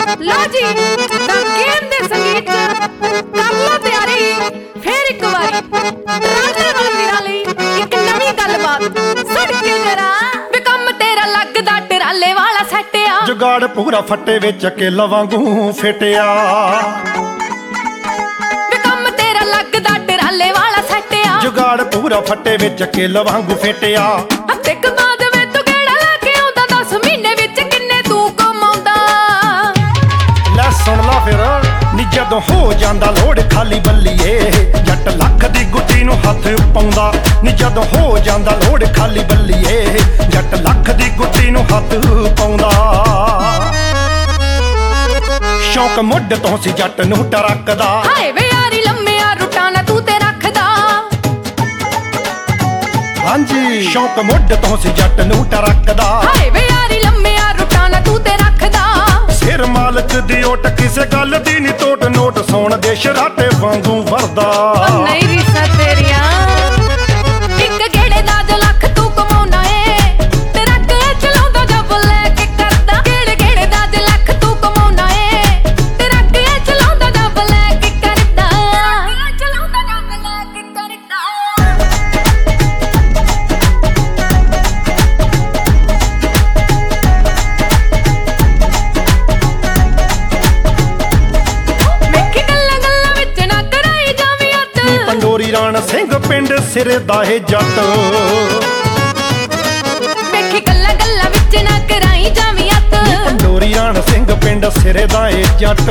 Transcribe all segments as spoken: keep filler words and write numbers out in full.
low ji the game दे संगीत कर लो तैयारी फिर एक बारी राजे वालीरा लई एक नवीं गलबात सुन के जरा वे कम तेरा लगदा टराले वाला सैटिया जुगाड़ पूरा फट्टे विच केला वांगू फिटिया वे कम तेरा लगदा टराले वाला सैटिया जुगाड़ पूरा फट्टे विच केला वांगू फिटिया हत्ते कमाद वे तू केड़ा लाके आउंदा दस महीने विच किन्ने तू कमाउंदा ले सुन ला फिर नी जदों हो जांदा लोड़ खाली बल्लीए जट लख दी गुट्टी नूं हथ पाउंदा नी जदों हो जांदा लोड़ खाली बल्लीए जट लख दी गुट्टी नूं हथ पाउंदा शौक मुੱਢ ਤੋਂ ਸੀ ਜੱਟ ਨੂੰ ਟਰਕਦਾ ਹਾਏ ਵੇ ਯਾਰੀ ਲੰਮਿਆ ਰੁੱਟਾਂ ਨਾ ਤੂੰ ਤੇ ਰੱਖਦਾ ਹਾਂਜੀ ਸ਼ੌਕ ਮੁੱਢ ਤੋਂ ਸੀ ਜੱਟ ਨੂੰ ਟਰਕਦਾ ਹਾਏ ਵੇ ਯਾਰੀ ਲੰਮਿਆ ਰੁੱਟਾਂ ਨਾ ਤੂੰ ਤੇ ਰੱਖਦਾ ਸਿਰ ਮਾਲਕ ਦੀ ਓਟ ਕਿਸੇ ਗੱਲ ਦੀ ਨੀ ਟੋਟ ਨੋਟ ਸੌਣ ਦੇ ਸ਼ਰਾਟੇ ਵਾਂਗੂ ਵਰਦਾ ਓ ਨਹੀਂ ਰੀਸਾਂ ਤੇਰੀਆਂ ਇੱਕ ਗੇੜੇ ਦਾ ਜੋ ਲੱਖ ਤੂੰ ਕਮਾਉਣਾ ਏ ਤੇ ਰੱਖ ਚਲਾਉਂਦਾ ਜਬ ਲੈ ਕੇ ਕਰਦਾ ਗੇੜੇ ਗੇੜੇ ਦਾ ਜੋ ਲੱਖ ਤੂੰ ਕਮਾਉਣਾ ਏ ਤੇ ਰੱਖ ਚਲਾਉਂਦਾ ਜਬ ਲੈ ਕੇ ਕਰਦਾ ਚਲਾਉਂਦਾ ਜਬ ਲੈ ਕੇ ਕਰਦਾ ਪੰਡੋਰੀ ਰਾਣ ਸਿੰਘ ਪਿੰਡ ਸਿਰੇ ਦਾ ਏ ਜੱਟ ਵੇਖੀ ਗੱਲਾਂ ਗੱਲਾਂ ਵਿੱਚ ਨਾ ਕਰਾਈ ਜਾਵੀਂ ਅੱਤ ਪੰਡੋਰੀ ਰਾਣ ਸਿੰਘ ਪਿੰਡ ਸਿਰੇ ਦਾ ਏ ਜੱਟ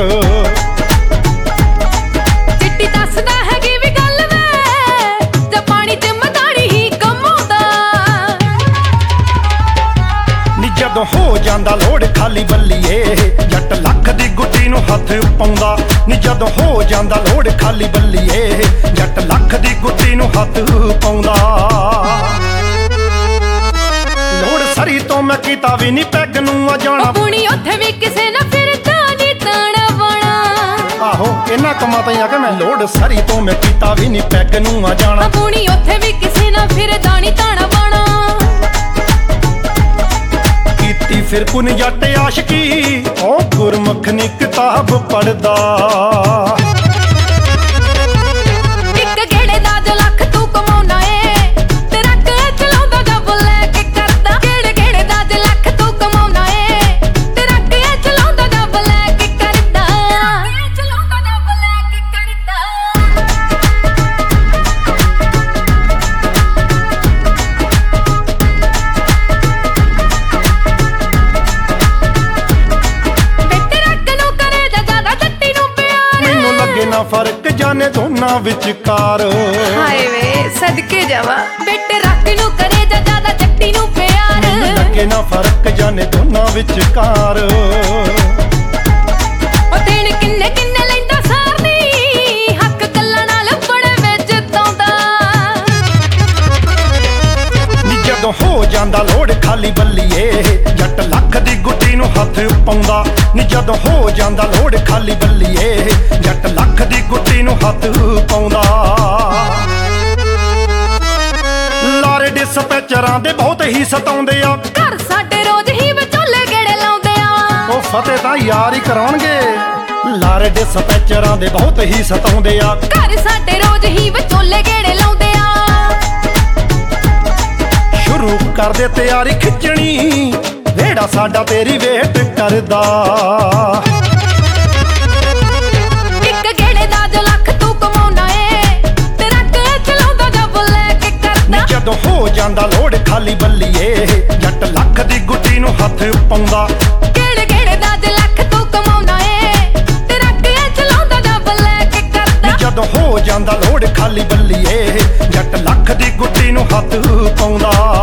ਚਿੱਟੀ ਦੱਸਦਾ ਹੈਗੀ ਵੀ ਗੱਲ ਵੇ ਜਾਂ ਪਾਣੀ ਤੇ ਮਦਾਰੀ ਹੀ ਕਮਾਉਂਦਾ ਨੀ ਜਦੋਂ ਹੋ ਜਾਂਦਾ ਲੋੜ ਖਾਲੀ ਬੱਲੀਏ ਜੱਟ ਲੱਖ ਦੀ ਗੁੱਟੀ ਨੂੰ ਹੱਥ ਪਾਉਂਦਾ ਨੀ ਜਦੋਂ ਹੋ ਜਾਂਦਾ ਲੋੜ ਖਾਲੀ ਬੱਲੀਏ ਜੱਟ ਲੱਖ ਦੀ ਗੁੱਟੀ ਨੂੰ ਹੱਥ ਪਾਉਂਦਾ ਲੋੜ ਸਰੀ ਤੋਂ ਮੈਂ ਕੀਤਾ ਵੀ ਨੀ ਪੈਗ ਨੂੰ ਆ ਜਾਣਾ ਪੁਣੀ ਉੱਥੇ ਵੀ ਕਿਸੇ ਨਾ ਫਿਰਦਾ ਨੀ ਤਾਣਾ ਬਣਾ ਆਹੋ ਇਹਨਾਂ ਕੰਮਾਂ ਤਾਂ ਆ ਕੇ ਮੈਂ ਲੋੜ ਸਰੀ ਤੋਂ ਮੈਂ ਕੀਤਾ ਵੀ ਨੀ ਪੈਗ ਨੂੰ ਆ ਜਾਣਾ ਪੁਣੀ ਉੱਥੇ ਵੀ ਕਿਸੇ ਨਾ ਫਿਰਦਾ ਨੀ ਤਾਣਾ ਬਣਾ ਕੀਤੀ ਫਿਰ ਕੁਨ ਜੱਟ ਆਸ਼ਕੀ ਉਹ ਗੁਰਮੁਖ ਨੀ ਕਿਤਾਬ ਪੜਦਾ ਇੱਕ ਗੇੜੇ ਦਾ ਜੋ ਲੱਖ ਤੂੰ ਕਮਾਉਣਾ ਏ ਤੇ ਰੱਖ ਚਲਾਉਂਦਾ ਜਬ ਲੈ ਕੇ ਕਰਦਾ ਗੇੜੇ ਗੇੜੇ ਦਾ ਜੋ ਲੱਖ ਤੂੰ ਕਮਾਉਣਾ ਏ ਤੇ ਰੱਖ ਚਲਾਉਂਦਾ ਜਬ ਲੈ ਕੇ ਕਰਦਾ ਚਲਾਉਂਦਾ ਜਬ ਲੈ ਕੇ ਕਰਦਾ ਨਾ ਫਰਕ ਜਾਣੇ ਦੋਨਾਂ ਵਿਚਕਾਰ ਹਾਏ ਵੇ ਸਦਕੇ ਜਾਵਾ ਬਿੱਟ ਰੱਖ ਨੂੰ ਕਰੇ ਜਾ ਜਿਆਦਾ ਜੱਟੀ ਨੂੰ ਪਿਆਰ ਮੈਨੂੰ ਲੱਗੇ ਨਾ ਫਰਕ ਜਾਣੇ ਦੋਨਾਂ ਵਿਚਕਾਰ ਉਹ ਦਿਨ ਕਿੰਨੇ ਕਿੰਨੇ ਲੈਂਦਾ ਸਾਰਨੀ ਹੱਕ ਗੱਲਾਂ ਨਾਲ ਬੜੇ ਵਿੱਚ ਤਾਉਂਦਾ ਨੀ ਜਦੋਂ ਹੋ ਜਾਂਦਾ ਲੋੜ ਖਾਲੀ ਬੱਲੀਏ ਜੱਟ ਲੱਖ ਦੀ ਗੁੱਟੀ ਨੂੰ ਹੱਥ ਪਾਉਂਦਾ ਨੀ ਜਦੋਂ ਹੋ ਜਾਂਦਾ ਲੋੜ ਖਾਲੀ ਬੱਲੀਏ ਜੱਟ ਲੱਖ ਦੀ ਗੁੱਟੀ ਨੂੰ ਹੱਥ ਪਾਉਂਦਾ ਲਾਰੇ ਡਿਸਪੈਚਰਾਂ ਦੇ ਬਹੁਤ ਹੀ ਸਤਾਉਂਦੇ ਆ ਘਰ ਸਾਡੇ ਰੋਜ਼ ਹੀ ਵਿਚੋਲੇ ਗੇੜੇ ਲਾਉਂਦੇ ਆ ਉਹ ਫਤਿਹ ਤਾਂ ਯਾਰ ਹੀ ਕਰਾਉਣਗੇ ਲਾਰੇ ਡਿਸਪੈਚਰਾਂ ਦੇ ਬਹੁਤ ਹੀ ਸਤਾਉਂਦੇ ਆ ਘਰ ਸਾਡੇ ਰੋਜ਼ ਹੀ ਵਿਚੋਲੇ ਗੇੜੇ ਲਾਉਂਦੇ ਆ ਸ਼ੁਰੂ ਕਰਦੇ ਤਿਆਰੀ ਖਿੱਚਣੀ ਵੇੜਾ ਸਾਡਾ ਤੇਰੀ ਵੇਟ ਕਰਦਾ ਇੱਕ ਗੇੜੇ ਦਾ ਜੋ ਲੱਖ ਤੂੰ ਕਮਾਉਣਾ ਏ ਤੇ ਰੱਖ ਚਲਾਉਂਦਾ ਜਬ ਲੈ ਕੇ ਕਰਦਾ ਜਦੋਂ ਹੋ ਜਾਂਦਾ ਲੋੜ ਖਾਲੀ ਬੱਲੀਏ ਜੱਟ ਲੱਖ ਦੀ ਗੁੱਟੀ ਨੂੰ ਹੱਥ ਪਾਉਂਦਾ ਗੇੜੇ ਗੇੜੇ ਦਾ ਜੋ ਲੱਖ ਤੂੰ ਕਮਾਉਣਾ ਏ ਤੇ ਰੱਖ ਚਲਾਉਂਦਾ ਜਬ ਲੈ ਕੇ ਕਰਦਾ ਜਦੋਂ ਹੋ ਜਾਂਦਾ ਲੋੜ ਖਾਲੀ ਬੱਲੀਏ ਜੱਟ ਲੱਖ ਦੀ ਗੁੱਟੀ ਨੂੰ ਹੱਥ ਪਾਉਂਦਾ